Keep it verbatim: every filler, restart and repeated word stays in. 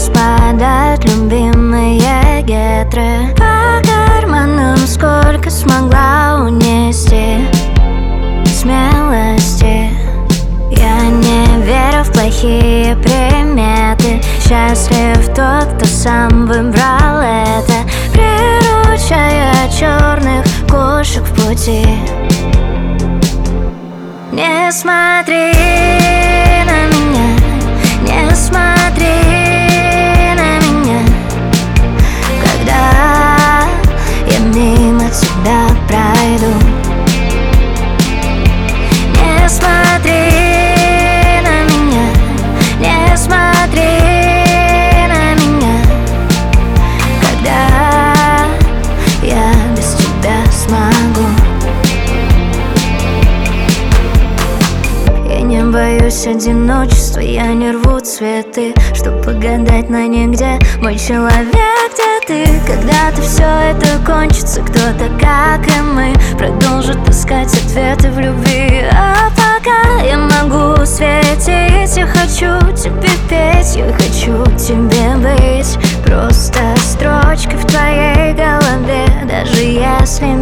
спадают любимые гетры. По карманам сколько смогла унести смелости. Я не верю в плохие приметы. Счастлив тот, кто сам выбрал это. Приручая черных кошек в пути. Не смотри на меня, не смотри на меня, когда я мимо тебя пройду. Не смотри на меня, не смотри на меня, когда я без тебя смогу. Я не боюсь одиночества, я не рву цветы, чтоб погадать на нигде. Мой человек, где ты? Когда-то все это кончится, кто-то, как и мы, продолжит искать ответы в любви. А пока я могу светить, я хочу тебе петь, я хочу тебе быть. Просто строчки в твоей голове, даже если